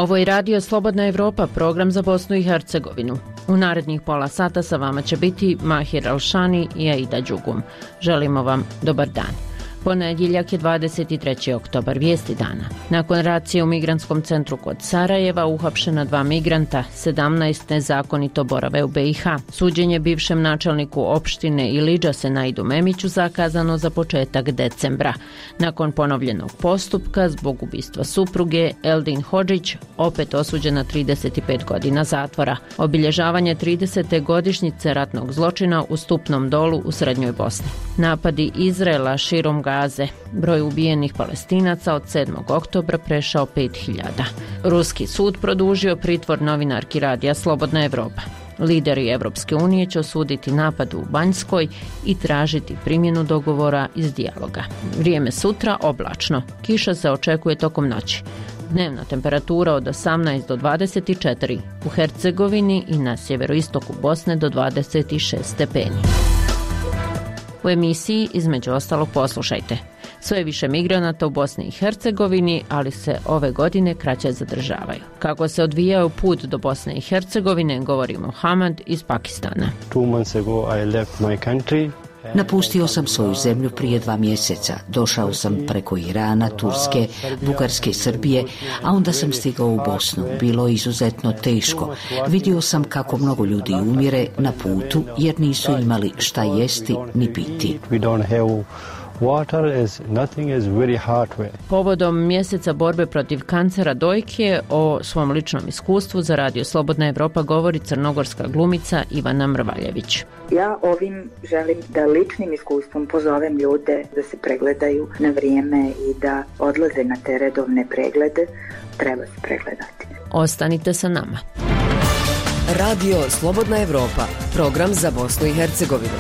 Ovo je Radio Slobodna Evropa, program za Bosnu i Hercegovinu. U narednih pola sata sa vama će biti Mahir Alšani i Aida Đugum. Želimo vam dobar dan. Ponedjeljak je 23. oktobar, vijesti dana. Nakon racije u migrantskom centru kod Sarajeva uhapšena 2 migranta, 17 nezakonito borave u BiH. Suđenje bivšem načelniku opštine Ilidža Senaidu Memiću zakazano za početak decembra. Nakon ponovljenog postupka zbog ubistva supruge, Eldin Hodžić opet osuđen na 35 godina zatvora. Obilježavanje 30. godišnjice ratnog zločina u Stupnom Dolu u Srednjoj Bosni. Napadi Izraela širom Gaze. Broj ubijenih Palestinaca od 7. oktobra prešao 5000. Ruski sud produžio pritvor novinarki radija Slobodna Evropa. Lideri Evropske unije će osuditi napad u Banjskoj i tražiti primjenu dogovora iz dijaloga. Vrijeme sutra oblačno. Kiša se očekuje tokom noći. Dnevna temperatura od 18 do 24, u Hercegovini i na sjeveroistoku Bosne do 26 stepeni. U emisiji između ostalog poslušajte. Sve više migranata u Bosni i Hercegovini, ali se ove godine kraće zadržavaju. Kako se odvijao put do Bosne i Hercegovine, govori Mohamed iz Pakistana. 2 months ago I left my country. Napustio sam svoju zemlju prije 2 mjeseca. Došao sam preko Irana, Turske, Bugarske i Srbije, a onda sam stigao u Bosnu. Bilo je izuzetno teško. Vidio sam kako mnogo ljudi umire na putu jer nisu imali šta jesti ni piti. Povodom mjeseca borbe protiv kancera dojke o svom ličnom iskustvu za Radio Slobodna Evropa govori crnogorska glumica Ivana Mrvaljević. Ja ovim želim da ličnim iskustvom pozovem ljude da se pregledaju na vrijeme i da odlaze na te redovne preglede. Treba se pregledati. Ostanite sa nama. Radio Slobodna Evropa, program za Bosnu i Hercegovinu.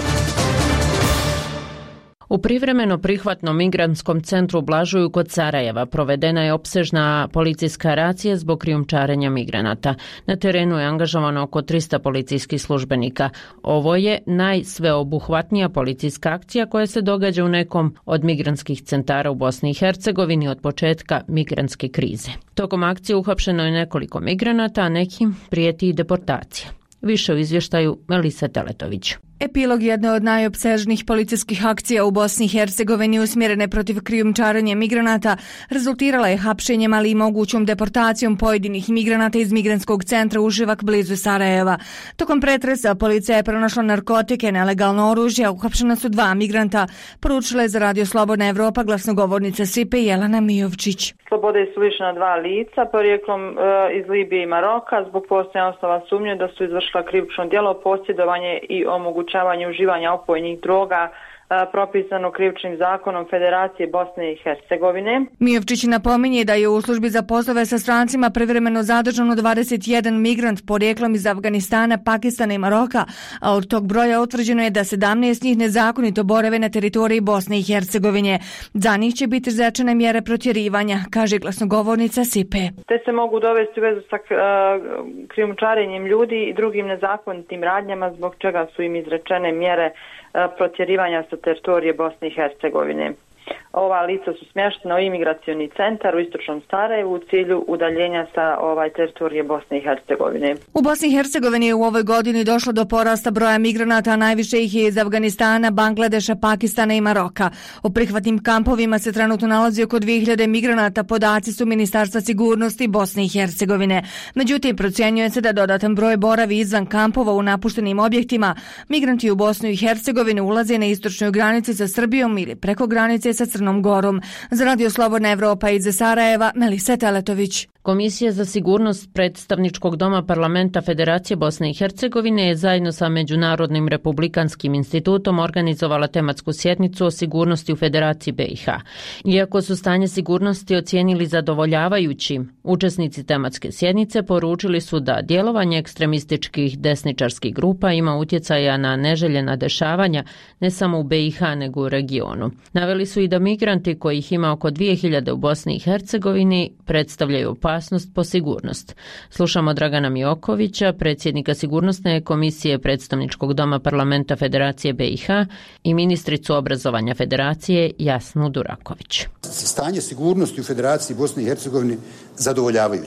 U privremeno prihvatnom migrantskom centru u Blažuju kod Sarajeva provedena je opsežna policijska racija zbog krijumčarenja migranata. Na terenu je angažovano oko 300 policijskih službenika. Ovo je najsveobuhvatnija policijska akcija koja se događa u nekom od migrantskih centara u Bosni i Hercegovini od početka migrantske krize. Tokom akcije uhapšeno je nekoliko migranata, a nekim prijeti i deportacija. Više u izvještaju Melise Teletović. Epilog jedne od najopsežnijih policijskih akcija u Bosni i Hercegovini usmjerene protiv krijumčarenja migranata rezultirala je hapšenjem, ali i mogućom deportacijom pojedinih migranata iz migrantskog centra Uživak blizu Sarajeva. Tokom pretresa policija je pronašla narkotike, nelegalno oružje, uhapšena su 2 migranta, poručila je za Radio Slobodna Evropa glasnogovornica SIPE Jelena Mijovčić. Slobode su lišena 2 lica, porijeklom iz Libije i Maroka, zbog postojanja osnova sumnje da su izvršila krivično djelo, posjedovanje i omogućavanje uživanja opojnih droga propisano krivičnim zakonom Federacije Bosne i Hercegovine. Mijovčić napominje da je u službi za poslove sa strancima privremeno zadržano 21 migrant porijeklom iz Afganistana, Pakistana i Maroka, a od tog broja utvrđeno je da 17 njih nezakonito borave na teritoriji Bosne i Hercegovine. Za njih će biti izrečene mjere protjerivanja, kaže glasnogovornica SIPE. Te se mogu dovesti u vezu sa krijumčarenjem ljudi i drugim nezakonitim radnjama, zbog čega su im izrečene mjere protjerivanja sa teritorije Bosne i Hercegovine. Ova lica su smještena u imigracioni centar u istočnom Sarajevu u cilju udaljenja sa teritorije Bosne i Hercegovine. U Bosni i Hercegovini je u ovoj godini došlo do porasta broja migranata, a najviše ih je iz Afganistana, Bangladeša, Pakistana i Maroka. U prihvatnim kampovima se trenutno nalazi oko 2000 migranata, podaci su Ministarstva sigurnosti Bosne i Hercegovine. Međutim, procjenjuje se da dodatan broj boravi izvan kampova u napuštenim objektima. Migranti u Bosnu i Hercegovinu ulaze na istočnoj granici sa Srbijom ili preko granice sa Crnom Gorom. Za Radio Slobodna Evropa iz Sarajeva, Melise Teletović. Komisija za sigurnost predstavničkog doma parlamenta Federacije Bosne i Hercegovine je zajedno sa Međunarodnim republikanskim institutom organizovala tematsku sjednicu o sigurnosti u Federaciji BiH. Iako su stanje sigurnosti ocijenili zadovoljavajućim, učesnici tematske sjednice poručili su da djelovanje ekstremističkih desničarskih grupa ima utjecaja na neželjena dešavanja ne samo u BiH nego u regionu. Naveli su i da migranti, kojih ima oko 2000 u Bosni i Hercegovini, predstavljaju opasnost po sigurnost. Slušamo Dragana Miokovića, predsjednika sigurnosne komisije predstavničkog doma parlamenta Federacije BiH i ministricu obrazovanja Federacije Jasnu Duraković. Stanje sigurnosti u Federaciji Bosne i Hercegovine zadovoljavajuće.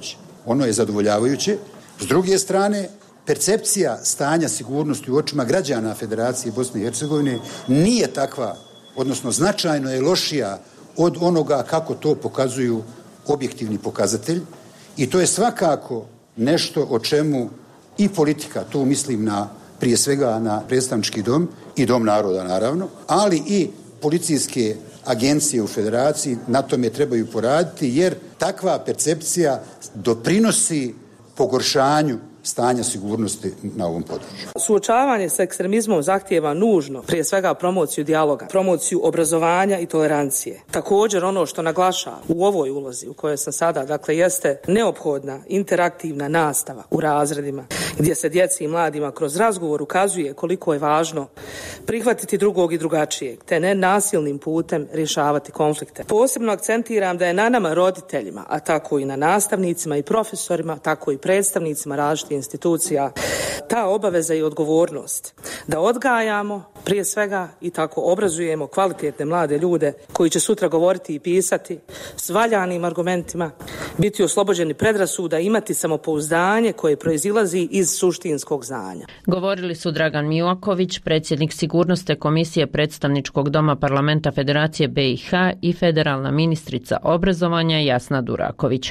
ono je zadovoljavajuće. S druge strane, percepcija stanja sigurnosti u očima građana Federacije Bosne i Hercegovine nije takva, odnosno značajno je lošija od onoga kako to pokazuju objektivni pokazatelj i to je svakako nešto o čemu i politika, tu mislim prije svega na predstavnički dom i dom naroda naravno, ali i policijske agencije u Federaciji na tome trebaju poraditi jer takva percepcija doprinosi pogoršanju stanja sigurnosti na ovom području. Suočavanje sa ekstremizmom zahtijeva nužno, prije svega promociju dijaloga, promociju obrazovanja i tolerancije. Također ono što naglašava u ovoj ulozi u kojoj sam sada, dakle, jeste neophodna interaktivna nastava u razredima gdje se djeci i mladima kroz razgovor ukazuje koliko je važno prihvatiti drugog i drugačijeg, te ne nasilnim putem rješavati konflikte. Posebno akcentiram da je na nama roditeljima, a tako i na nastavnicima i profesorima, tako i predstavnicima različitih institucija, ta obaveza i odgovornost da odgajamo prije svega i tako obrazujemo kvalitetne mlade ljude koji će sutra govoriti i pisati s valjanim argumentima, biti oslobođeni predrasuda, imati samopouzdanje koje proizilazi iz suštinskog znanja. Govorili su Dragan Milaković, predsjednik Sigurnosne komisije predstavničkog doma Parlamenta Federacije BiH i federalna ministrica obrazovanja Jasna Duraković.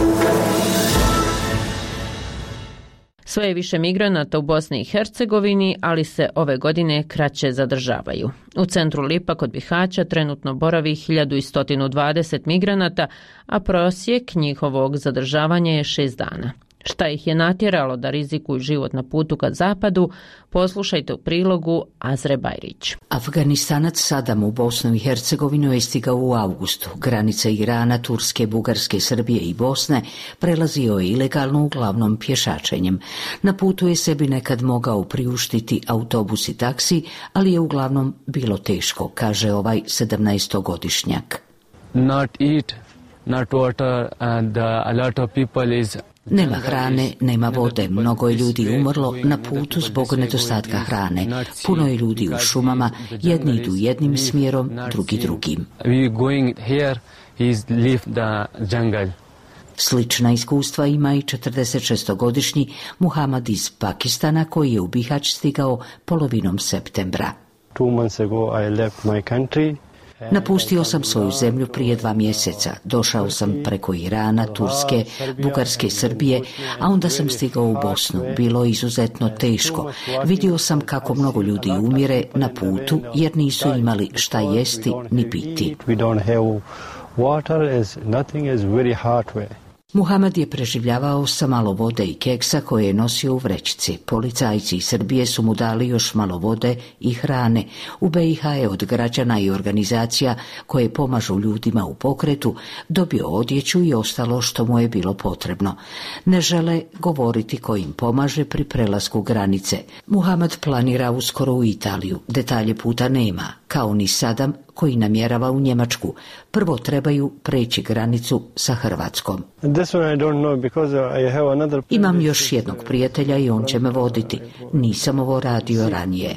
Sve je više migranata u Bosni i Hercegovini, ali se ove godine kraće zadržavaju. U centru Lipa kod Bihaća trenutno boravi 1120 migranata, a prosjek njihovog zadržavanja je 6 dana. Šta ih je natjeralo da rizikuju život na putu ka zapadu, poslušajte u prilogu Azre Bajrić. Afganistanac Sadam u Bosnu i Hercegovinu je stigao u avgustu. Granice Irana, Turske, Bugarske, Srbije i Bosne prelazio je ilegalno, uglavnom pješačenjem. Na putu je sebi nekad mogao priuštiti autobus i taksi, ali je uglavnom bilo teško, kaže ovaj 17-godišnjak. Not eat, not water, and a lot of people is... Nema hrane, nema vode, mnogo je ljudi umrlo na putu zbog nedostatka hrane. Puno je ljudi u šumama, jedni idu jednim smjerom, drugi drugim. Slična iskustva ima i 46-godišnji Muhamad iz Pakistana koji je u Bihać stigao polovinom septembra. 2 months ago I left my country. Napustio sam svoju zemlju prije 2 mjeseca. Došao sam preko Irana, Turske, Bugarske i Srbije, a onda sam stigao u Bosnu. Bilo je izuzetno teško. Vidio sam kako mnogo ljudi umire na putu jer nisu imali šta jesti ni piti. Muhamad je preživljavao sa malo vode i keksa koje je nosio u vrećici. Policajci iz Srbije su mu dali još malo vode i hrane. U BiH je od građana i organizacija koje pomažu ljudima u pokretu dobio odjeću i ostalo što mu je bilo potrebno. Ne žele govoriti ko im pomaže pri prelasku granice. Muhamad planira uskoro u Italiju. Detalje puta nema, kao ni Sadam koji namjerava u Njemačku. Prvo trebaju preći granicu sa Hrvatskom. Imam još jednog prijatelja i on će me voditi. Nisam ovo radio ranije.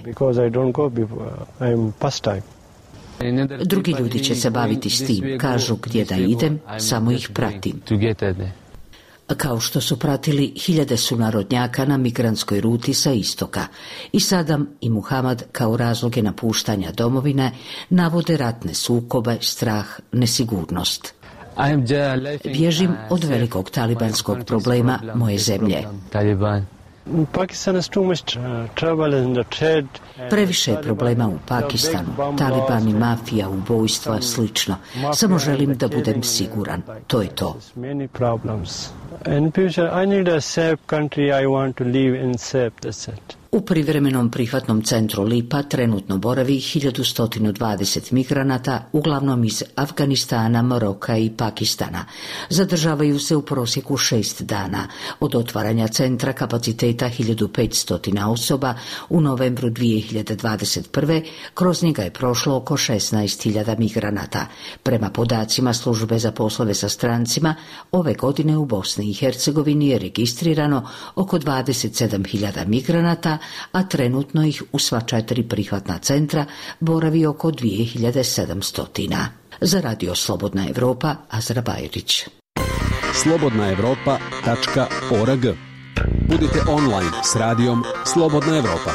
Drugi ljudi će se baviti s tim. Kažu gdje da idem, samo ih pratim. Kao što su pratili hiljade sunarodnjaka na migrantskoj ruti sa istoka. I Sadam i Muhamad kao razloge napuštanja domovine navode ratne sukobe, strah, nesigurnost. Bježim od velikog talibanskog problema moje zemlje. Previše je problema u Pakistanu. Talibani, mafija, ubojstva, slično. Samo želim da budem siguran. To je to. U privremenom prihvatnom centru Lipa trenutno boravi 1120 migranata, uglavnom iz Afganistana, Maroka i Pakistana. Zadržavaju se u prosjeku 6 dana. Od otvaranja centra kapaciteta 1500 osoba u novembru 2021. kroz njega je prošlo oko 16.000 migranata. Prema podacima Službe za poslove sa strancima, ove godine u Bosni i Hercegovini je registrirano oko 27.000 migranata, a trenutno ih u sva 4 prihvatna centra boravi oko 2700. Za Radio Slobodna Evropa, Azra Bajrić. slobodnaevropa.org. Budite online s radijom Slobodna Evropa.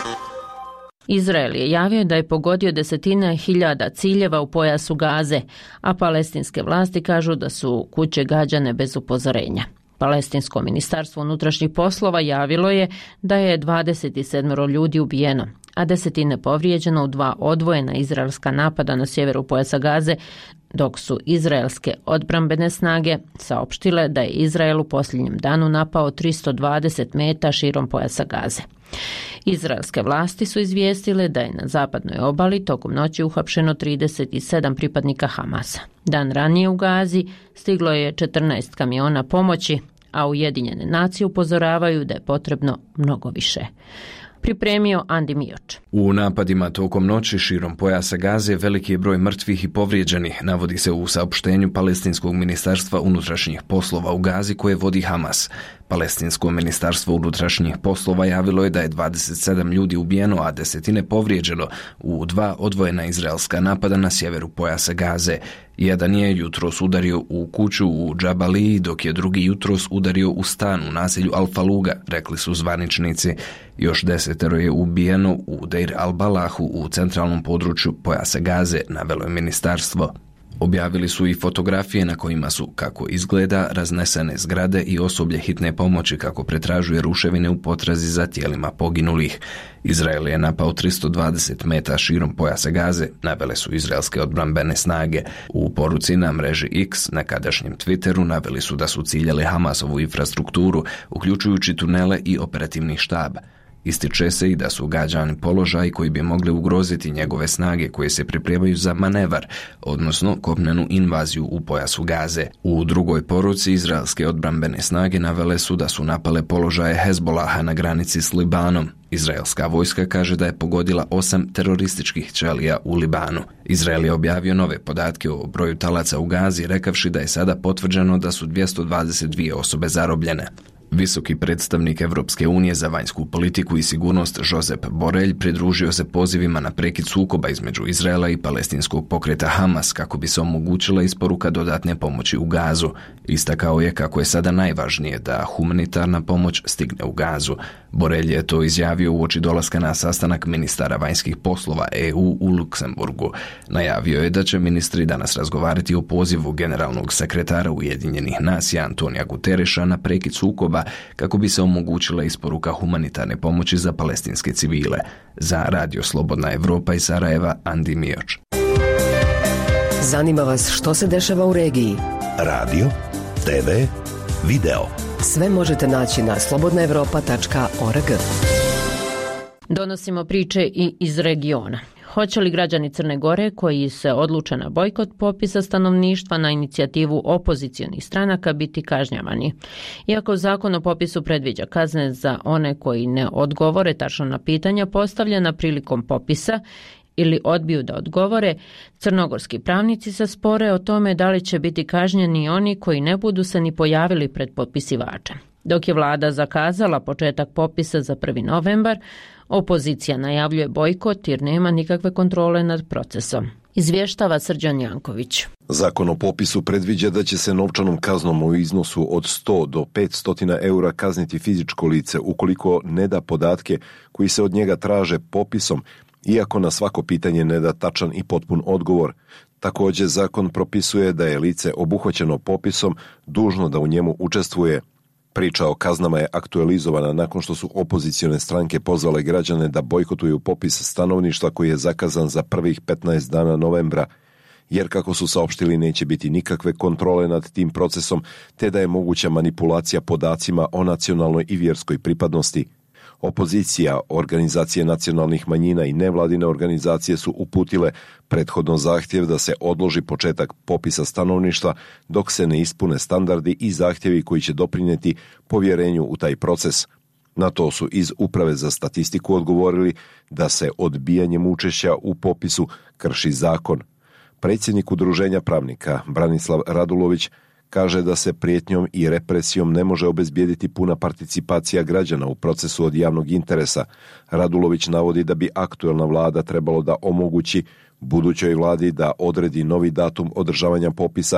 Izrael je javio da je pogodio desetine hiljada ciljeva u pojasu Gaze, a palestinske vlasti kažu da su kuće gađane bez upozorenja. Palestinsko ministarstvo unutrašnjih poslova javilo je da je 27 ljudi ubijeno, a desetine povrijeđeno u 2 odvojena izraelska napada na sjeveru pojasa Gaze, dok su izraelske odbrambene snage saopštile da je Izrael u posljednjem danu napao 320 meta širom pojasa Gaze. Izraelske vlasti su izvijestile da je na zapadnoj obali tokom noći uhapšeno 37 pripadnika Hamasa. Dan ranije u Gazi stiglo je 14 kamiona pomoći, a Ujedinjene nacije upozoravaju da je potrebno mnogo više. Pripremio Andi Mioč. U napadima tokom noći širom pojasa Gaze veliki je broj mrtvih i povrijeđenih, navodi se u saopštenju Palestinskog ministarstva unutrašnjih poslova u Gazi koje vodi Hamas. Palestinsko ministarstvo unutrašnjih poslova javilo je da je 27 ljudi ubijeno, a desetine povrijeđeno u 2 odvojena izraelska napada na sjeveru pojasa Gaze. Jedan je jutros udario u kuću u Džabaliji, dok je drugi jutros udario u stan u naselju Al-Faluga, rekli su zvaničnici. Još 10 je ubijeno u Deir al-Balahu u centralnom području pojasa Gaze, navelo je ministarstvo. Objavili su i fotografije na kojima su, kako izgleda, raznesene zgrade i osoblje hitne pomoći kako pretražuje ruševine u potrazi za tijelima poginulih. Izrael je napao 320 meta širom pojasa Gaze, navele su izraelske odbrambene snage. U poruci na mreži X, nekadašnjem Twitteru, naveli su da su ciljali Hamasovu infrastrukturu, uključujući tunele i operativni štab. Ističe se i da su gađani položaji koji bi mogli ugroziti njegove snage koje se pripremaju za manevar, odnosno kopnenu invaziju u pojasu Gaze. U drugoj poruci izraelske odbrambene snage navele su da su napale položaje Hezbolaha na granici s Libanom. Izraelska vojska kaže da je pogodila 8 terorističkih ćelija u Libanu. Izrael je objavio nove podatke o broju talaca u Gazi, rekavši da je sada potvrđeno da su 222 osobe zarobljene. Visoki predstavnik Evropske unije za vanjsku politiku i sigurnost Josep Borrell pridružio se pozivima na prekid sukoba između Izraela i palestinskog pokreta Hamas kako bi se omogućila isporuka dodatne pomoći u Gazu. Istakao je kako je sada najvažnije da humanitarna pomoć stigne u Gazu. Borrell je to izjavio uoči dolaska na sastanak ministara vanjskih poslova EU u Luksemburgu. Najavio je da će ministri danas razgovarati o pozivu generalnog sekretara Ujedinjenih nacija Antonija Gutereša na prekid sukoba kako bi se omogućila isporuka humanitarne pomoći za palestinske civile. Za Radio Slobodna Evropa iz Sarajeva, Andi Mioč. Zanima vas što se dešava u regiji? Radio, TV, video. Sve možete naći na slobodnaevropa.org. Donosimo priče i iz regiona. Hoće li građani Crne Gore koji se odluče na bojkot popisa stanovništva na inicijativu opozicionih stranaka biti kažnjavani? Iako zakon o popisu predviđa kazne za one koji ne odgovore tačno na pitanja postavljena prilikom popisa ili odbiju da odgovore, crnogorski pravnici se spore o tome da li će biti kažnjeni oni koji ne budu se ni pojavili pred popisivačem. Dok je vlada zakazala početak popisa za 1. novembar, opozicija najavljuje bojkot jer nema nikakve kontrole nad procesom. Izvještava Srđan Janković. Zakon o popisu predviđa da će se novčanom kaznom u iznosu od 100 do 500 eura kazniti fizičko lice ukoliko ne da podatke koji se od njega traže popisom, iako na svako pitanje ne da tačan i potpun odgovor. Također zakon propisuje da je lice obuhvaćeno popisom dužno da u njemu učestvuje. Priča o kaznama je aktualizovana nakon što su opozicione stranke pozvale građane da bojkotuju popis stanovništva koji je zakazan za prvih 15 dana novembra, jer kako su saopštili neće biti nikakve kontrole nad tim procesom, te da je moguća manipulacija podacima o nacionalnoj i vjerskoj pripadnosti. Opozicija, organizacije nacionalnih manjina i nevladine organizacije su uputile prethodno zahtjev da se odloži početak popisa stanovništva dok se ne ispune standardi i zahtjevi koji će doprinijeti povjerenju u taj proces. Na to su iz Uprave za statistiku odgovorili da se odbijanjem učešća u popisu krši zakon. Predsjednik Udruženja pravnika Branislav Radulović kaže da se prijetnjom i represijom ne može obezbijediti puna participacija građana u procesu od javnog interesa. Radulović navodi da bi aktuelna vlada trebalo da omogući budućoj vladi da odredi novi datum održavanja popisa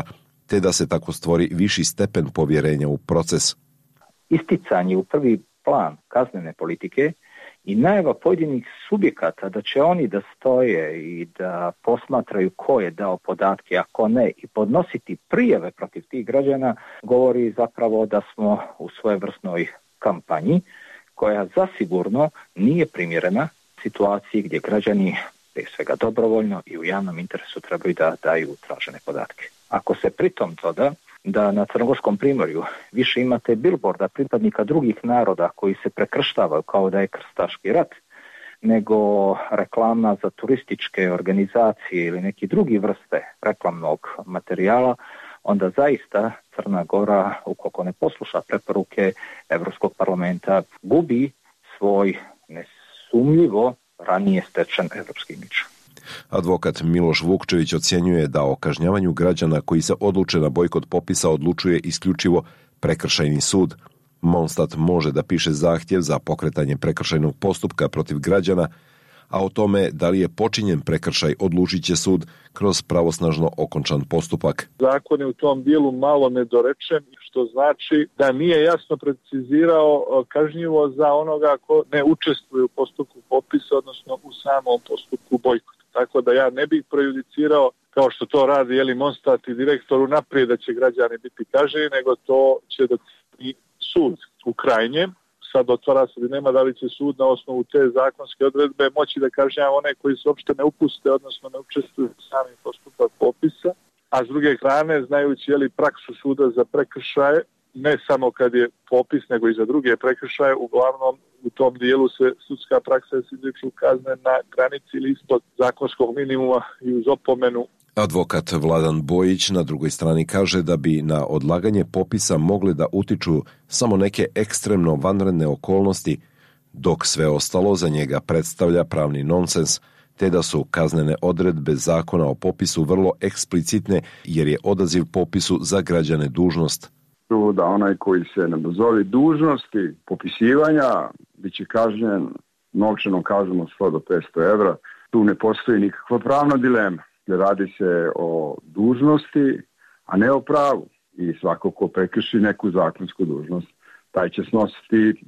te da se tako stvori viši stepen povjerenja u proces. Isticanje u prvi plan kaznene politike i najava pojedinih subjekata da će oni da stoje i da posmatraju ko je dao podatke, a ko ne, i podnositi prijave protiv tih građana, govori zapravo da smo u svojevrsnoj kampanji koja zasigurno nije primjerena situaciji gdje građani prije svega dobrovoljno i u javnom interesu trebaju da daju tražene podatke. Ako se pritom doda da na Crnogorskom primorju više imate bilborda pripadnika drugih naroda koji se prekrštavaju kao da je krstaški rat, nego reklama za turističke organizacije ili neki drugi vrste reklamnog materijala, onda zaista Crna Gora, ukoliko ne posluša preporuke Evropskog parlamenta, gubi svoj nesumnjivo ranije stečen evropski imidž. Advokat Miloš Vukčević ocjenjuje da o kažnjavanju građana koji se odluče na bojkot popisa odlučuje isključivo prekršajni sud. Mondstadt može da piše zahtjev za pokretanje prekršajnog postupka protiv građana, a o tome da li je počinjen prekršaj odlučit će sud kroz pravosnažno okončan postupak. Zakon je u tom dijelu malo nedorečen, što znači da nije jasno precizirao kažnjivo za onoga ko ne učestvuje u postupku popisa, odnosno u samom postupku bojkota. Tako da ja ne bih prejudicirao, kao što to radi Mondstadt i direktor unaprijed, da će građani biti kažnjeni, nego to će da i sud u krajnjem. Sad otvara se dilema da li će sud na osnovu te zakonske odredbe moći da kažnjava one koji se uopšte ne upuste, odnosno ne učestvuju u samim postupak popisa, a s druge strane, znajući praksu suda za prekršaje, ne samo kad je popis, nego i za druge prekršaje, uglavnom u tom dijelu se sudska praksa se izriču kazne na granici ili ispod zakonskog minimuma i uz opomenu. Advokat Vladan Bojić na drugoj strani kaže da bi na odlaganje popisa mogle da utiču samo neke ekstremno vanredne okolnosti, dok sve ostalo za njega predstavlja pravni nonsens, te da su kaznene odredbe zakona o popisu vrlo eksplicitne jer je odaziv popisu za građane dužnost. Da onaj koji se ne dozovi dužnosti popisivanja bit će kažnjen novčanom kaznom od 100 do 500 evra. Tu ne postoji nikakva pravna dilema. Radi se o dužnosti, a ne o pravu. I svako ko prekrši neku zakonsku dužnost, taj će snositi.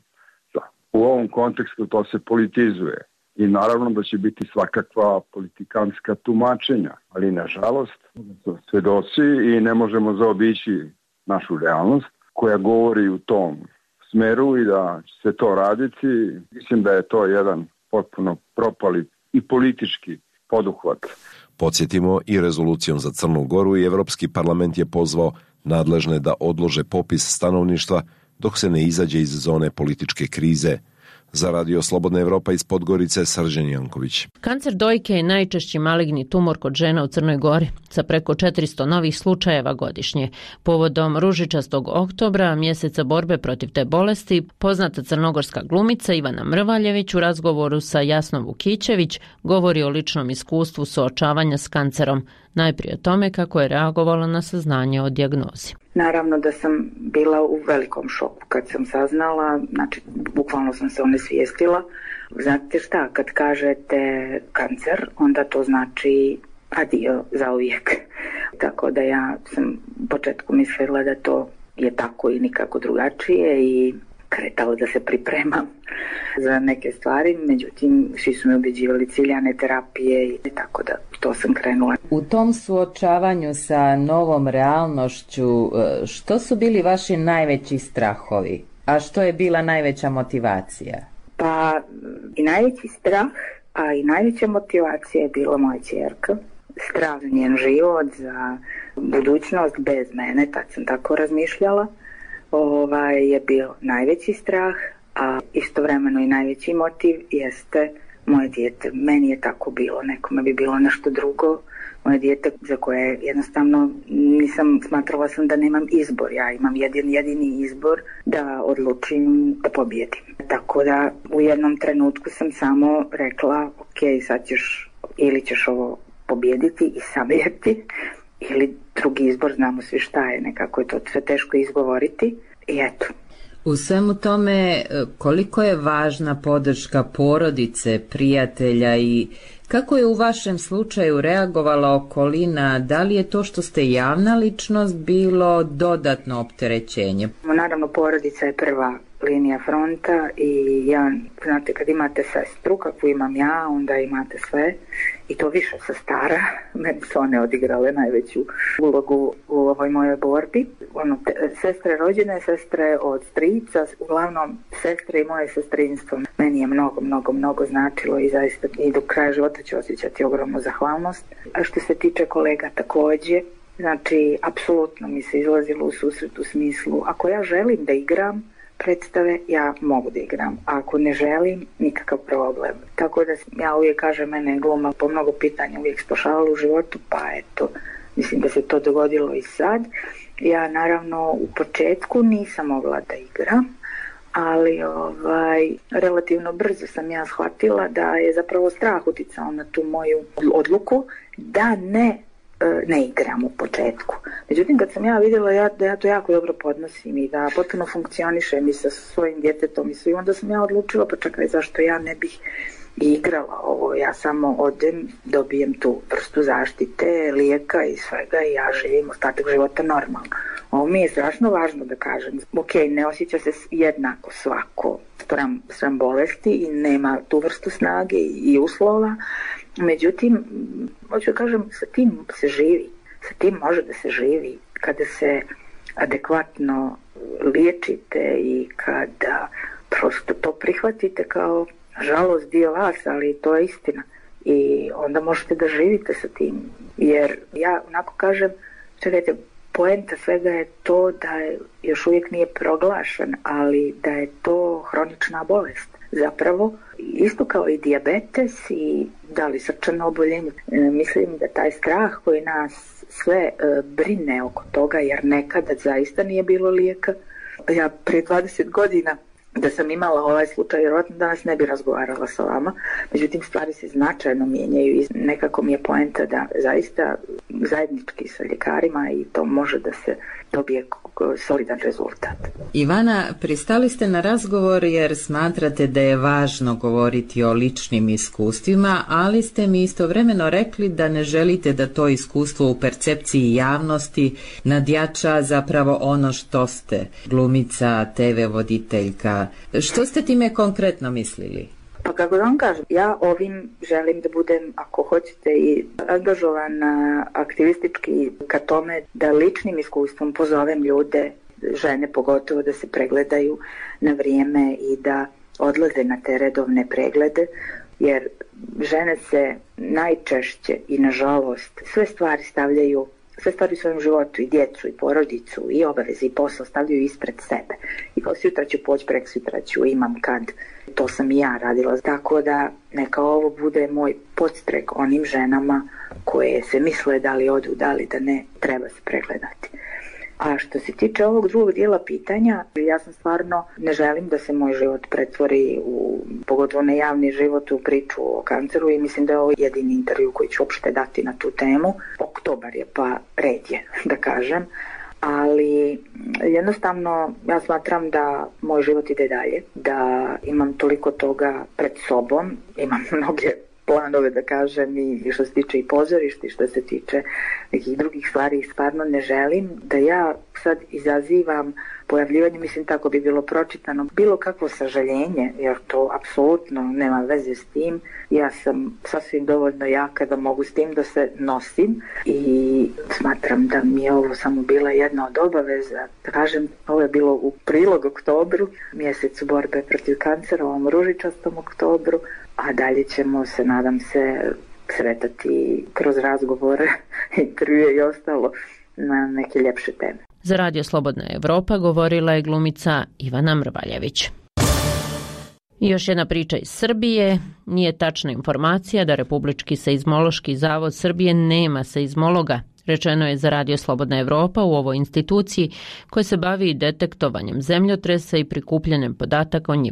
U ovom kontekstu to se politizuje. I naravno da će biti svakakva politikanska tumačenja, ali nažalost svedoci i ne možemo zaobići našu realnost koja govori u tom smeru i da će se to raditi. Mislim da je to jedan potpuno propali i politički poduhvat. Podsjetimo, i rezolucijom za Crnu Goru i Evropski parlament je pozvao nadležne da odlože popis stanovništva dok se ne izađe iz zone političke krize. Za Radio Slobodna Evropa iz Podgorice, Srđan Janković. Kancer dojke je najčešći maligni tumor kod žena u Crnoj Gori, sa preko 400 novih slučajeva godišnje. Povodom ružičastog oktobra, mjeseca borbe protiv te bolesti, poznata crnogorska glumica Ivana Mrvaljević u razgovoru sa Jasnom Vukićević govori o ličnom iskustvu suočavanja s kancerom, najprije o tome kako je reagovala na saznanje o dijagnozi. Naravno da sam bila u velikom šoku kad sam saznala, znači bukvalno sam se onesvijestila. Znate šta, kad kažete kancer, onda to znači adio zauvijek. Tako da ja sam u početku mislila da to je tako i nikako drugačije i kretala da se pripremam za neke stvari, međutim svi su me ubeđivali ciljane terapije i tako da to sam krenula. U tom suočavanju sa novom realnošću, što su bili vaši najveći strahovi, a što je bila najveća motivacija? Pa i najveći strah, a i najveća motivacija je bila moja ćerka. Strah za njen život, za budućnost bez mene, tad sam tako razmišljala. Je bio najveći strah, a istovremeno i najveći motiv jeste moje dijete. Meni je tako bilo, nekome bi bilo nešto drugo. Moje dijete za koje jednostavno smatrala sam da nemam izbor. Ja imam jedini izbor da odlučim da pobijedim. Tako da u jednom trenutku sam samo rekla, ok, sad ćeš ovo pobijediti i sabijeti, ili drugi izbor, znamo svi šta je, nekako je to sve teško izgovoriti i eto. U svemu tome, koliko je važna podrška porodice, prijatelja i kako je u vašem slučaju reagovala okolina? Da li je to što ste javna ličnost bilo dodatno opterećenje? Naravno, porodica je prva linija fronta i ja, znate, kad imate sestru kakvu imam ja, onda imate sve i to više sestara. Meni su one odigrale najveću ulogu u ovoj mojoj borbi. Sestre rođene, sestre od strica, uglavnom sestre i moje sestrinstvo. Meni je mnogo značilo i zaista i do kraja života ću osjećati ogromnu zahvalnost. A što se tiče kolega također, znači, apsolutno mi se izlazilo u susret u smislu, ako ja želim da igram predstave, ja mogu da igram. A ako ne želim, nikakav problem. Tako da ja uvijek kažem, mene je gluma po mnogo pitanja uvijek spašavala u životu, pa eto, mislim da se to dogodilo i sad. Ja naravno u početku nisam mogla da igram, ali relativno brzo sam ja shvatila da je zapravo strah uticao na tu moju odluku da ne igram u početku. Međutim, kad sam ja vidjela da ja to jako dobro podnosim i da potpuno funkcionišem i sa svojim djetetom i svim, onda sam ja odlučila, pa čekaj, zašto ja ne bih igrala ovo, ja samo odem, dobijem tu vrstu zaštite, lijeka i svega i ja živim ostatak života normalno. Ovo mi je strašno važno da kažem. Ok, ne osjeća se jednako svako spram bolesti i nema tu vrstu snage i uslova. Međutim, hoću da kažem, sa tim se živi. Sa tim može da se živi kada se adekvatno liječite i kada prosto to prihvatite kao žalost dio vas, ali to je istina. I onda možete da živite sa tim. Jer ja onako kažem, čekajte, poenta svega je to da još uvijek nije proglašen, ali da je to hronična bolest. Zapravo, isto kao i dijabetes i da li srčano oboljenje. Mislim da taj strah koji nas sve brine oko toga, jer nekada zaista nije bilo lijeka. Ja prije 20 godina da sam imala ovaj slučaj, vjerojatno danas ne bi razgovarala sa vama. Međutim, stvari se značajno mijenjaju i nekako mi je poenta da zaista zajednički sa ljekarima i to može da se dobije solidan rezultat. Ivana, pristali ste na razgovor jer smatrate da je važno govoriti o ličnim iskustvima, ali ste mi istovremeno rekli da ne želite da to iskustvo u percepciji javnosti nadjača zapravo ono što ste, glumica, TV voditeljka. Što ste time konkretno mislili? Pa kako da vam kažem, ja ovim želim da budem, ako hoćete, i angažovana aktivistički ka tome da ličnim iskustvom pozovem ljude, žene pogotovo, da se pregledaju na vrijeme i da odlaze na te redovne preglede, jer žene se najčešće i nažalost sve stvari u svojem životu, i djecu, i porodicu, i obaveze, i posao stavljaju ispred sebe. I kao sutra ću poći, preksutra ću, imam kad. To sam i ja radila. Tako da neka ovo bude moj podstrek onim ženama koje se misle da li odu, da li da ne, treba se pregledati. A što se tiče ovog drugog dijela pitanja, ja sam stvarno ne želim da se moj život pretvori pogotovo na javni život, u priču o kanceru, i mislim da je ovo jedini intervju koji ću uopšte dati na tu temu. Oktobar je, pa red je da kažem, ali jednostavno ja smatram da moj život ide dalje, da imam toliko toga pred sobom, imam mnoge planove, da kažem, i što se tiče i pozorišta i što se tiče nekih drugih stvari, stvarno ne želim da ja sad izazivam pojavljivanje, mislim tako bi bilo pročitano, bilo kakvo sažaljenje, jer to apsolutno nema veze s tim. Ja sam sasvim dovoljno jaka da mogu s tim da se nosim i smatram da mi je ovo samo bila jedna od obaveza. Da kažem, ovo je bilo u prilog oktobru, mjesecu borbe protiv kancera, ovom ružičastom oktobru, a dalje ćemo se, nadam se, sretati kroz razgovore, intervjue i ostalo na neke ljepše teme. Za Radio Slobodna Evropa govorila je glumica Ivana Mrvaljević. I još jedna priča iz Srbije. Nije tačna informacija da Republički seizmološki zavod Srbije nema seizmologa. Rečeno je za Radio Slobodna Evropa u ovoj instituciji koja se bavi detektovanjem zemljotresa i prikupljanjem podataka o njima.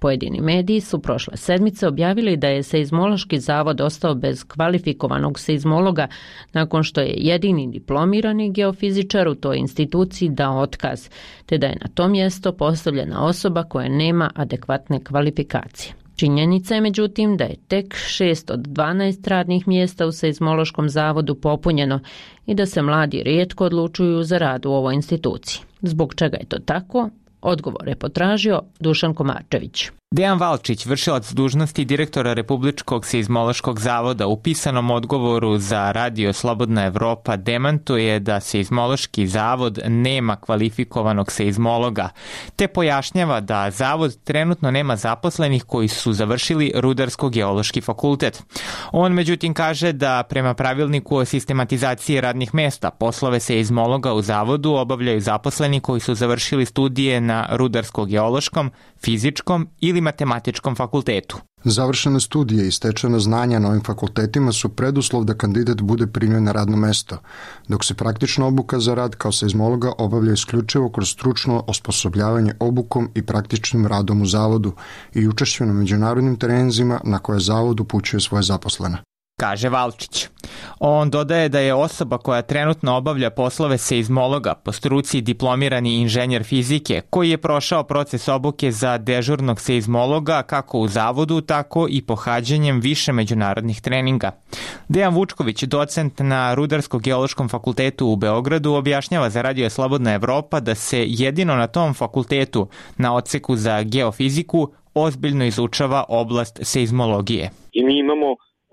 Pojedini mediji su prošle sedmice objavili da je Seizmološki zavod ostao bez kvalifikovanog seizmologa nakon što je jedini diplomirani geofizičar u toj instituciji dao otkaz, te da je na to mjesto postavljena osoba koja nema adekvatne kvalifikacije. Činjenica je međutim da je tek 6 od 12 radnih mjesta u Seizmološkom zavodu popunjeno i da se mladi rijetko odlučuju za rad u ovoj instituciji. Zbog čega je to tako? Odgovor je potražio Dušan Komarčević. Dejan Valčić, vršilac dužnosti direktora Republičkog seizmološkog zavoda, u pisanom odgovoru za radio Slobodna Evropa demantuje da Seizmološki zavod nema kvalifikovanog seizmologa, te pojašnjava da zavod trenutno nema zaposlenih koji su završili Rudarsko-geološki fakultet. On međutim kaže da prema pravilniku o sistematizaciji radnih mesta poslove seizmologa u zavodu obavljaju zaposleni koji su završili studije na Rudarsko-geološkom, fizičkom ili matematičkom fakultetu. Završene studije i stečena znanja na ovim fakultetima su preduslov da kandidat bude primljen na radno mesto, dok se praktična obuka za rad kao seizmologa obavlja isključivo kroz stručno osposobljavanje obukom i praktičnim radom u zavodu i učešćem na međunarodnim terenima na koje zavod upućuje svoje zaposlene, kaže Valčić. On dodaje da je osoba koja trenutno obavlja poslove seizmologa po struci diplomirani inženjer fizike koji je prošao proces obuke za dežurnog seizmologa kako u zavodu, tako i pohađanjem više međunarodnih treninga. Dejan Vučković, docent na Rudarsko-geološkom fakultetu u Beogradu, objašnjava za radio Slobodna Evropa da se jedino na tom fakultetu, na odseku za geofiziku, ozbiljno izučava oblast seizmologije. I mi imamo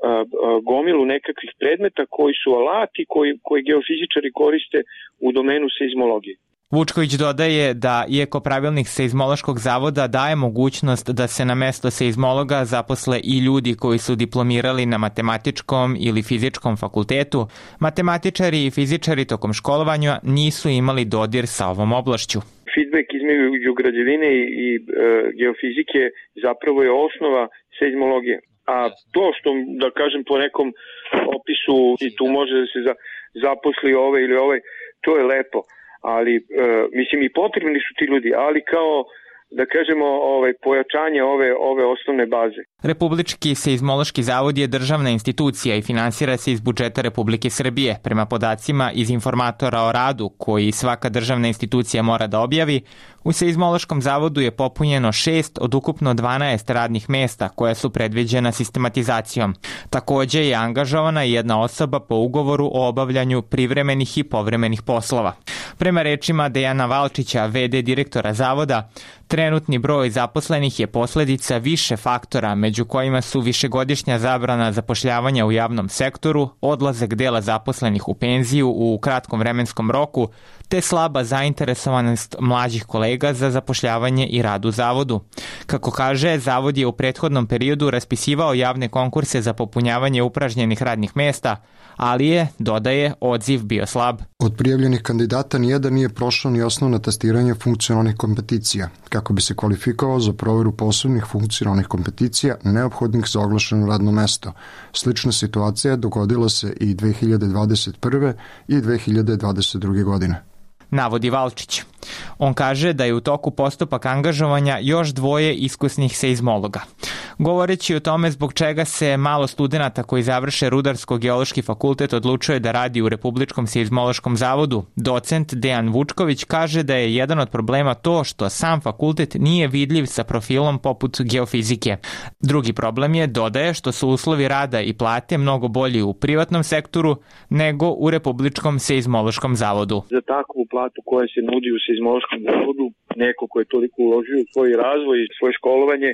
gomilu nekakvih predmeta koji su alati koji geofizičari koriste u domenu seizmologije. Vučković dodaje da, iako pravilnik Seizmološkog zavoda daje mogućnost da se na mesto seizmologa zaposle i ljudi koji su diplomirali na matematičkom ili fizičkom fakultetu, matematičari i fizičari tokom školovanja nisu imali dodir sa ovom oblašću. Feedback između građevine i geofizike zapravo je osnova seizmologije. A to što, da kažem, po nekom opisu i tu može da se zaposli ovaj ili ovaj, to je lepo. Ali, mislim, i potrebni su ti ljudi, ali kao, da kažemo, pojačanje ove osnovne baze. Republički seizmološki zavod je državna institucija i finansira se iz budžeta Republike Srbije. Prema podacima iz informatora o radu, koji svaka državna institucija mora da objavi, u Seizmološkom zavodu je popunjeno 6 od ukupno 12 radnih mesta koja su predviđena sistematizacijom. Takođe je angažovana jedna osoba po ugovoru o obavljanju privremenih i povremenih poslova. Prema rečima Dejana Valčića, VD direktora zavoda, trenutni broj zaposlenih je posledica više faktora, među kojima su višegodišnja zabrana zapošljavanja u javnom sektoru, odlazak dela zaposlenih u penziju u kratkom vremenskom roku, te slaba zainteresovanost mlađih kolega za zapošljavanje i rad u zavodu. Kako kaže, zavod je u prethodnom periodu raspisivao javne konkurse za popunjavanje upražnjenih radnih mesta, ali je, dodaje, odziv bio slab. Od prijavljenih kandidata nijedan nije prošao ni osnovna testiranja funkcionalnih kompetencija, kako bi se kvalifikovao za proveru posebnih funkcionalnih kompetencija neophodnih za oglašeno radno mesto. Slična situacija dogodila se i 2021. i 2022. godine, navodi Valčić. On kaže da je u toku postupak angažovanja još dvoje iskusnih seizmologa. Govoreći o tome zbog čega se malo studenata koji završe Rudarsko-geološki fakultet odlučuje da radi u Republičkom seizmološkom zavodu, docent Dejan Vučković kaže da je jedan od problema to što sam fakultet nije vidljiv sa profilom poput geofizike. Drugi problem je, dodaje, što su uslovi rada i plate mnogo bolji u privatnom sektoru nego u Republičkom seizmološkom zavodu. Za takvu platu koja se nudi u seizmološkom zavodu, neko ko je toliko uložio u svoj razvoj i svoje školovanje,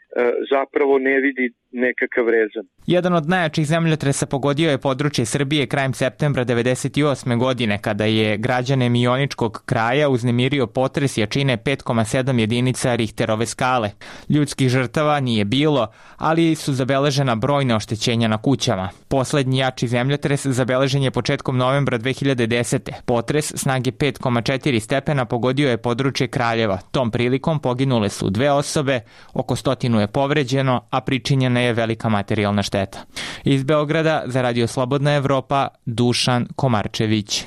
zapravo ne vidi nekakav rezon. Jedan od najjačih zemljotresa pogodio je područje Srbije krajem septembra 1998. godine, kada je građane Mioničkog kraja uznemirio potres jačine 5,7 jedinica Richterove skale. Ljudskih žrtava nije bilo, ali su zabeležena brojne oštećenja na kućama. Poslednji jači zemljotres zabeležen je početkom novembra 2010. Potres snage 5,4 stepena pogodio je područje Kraljeva. Tom prilikom poginule su 2 osobe, oko 100 je povređeno, a pričinjena je velika materijalna šteta. Iz Beograda za Radio Slobodna Evropa, Dušan Komarčević.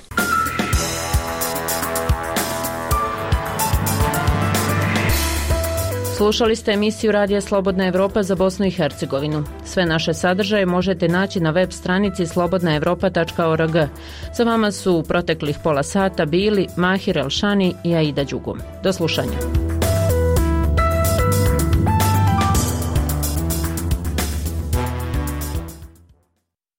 Slušali ste emisiju Radija Slobodna Evropa za Bosnu i Hercegovinu. Sve naše sadržaje možete naći na web stranici slobodnaevropa.org. Za vama su u proteklih pola sata bili Mahir Elšani i Aida Đugum. Do slušanja.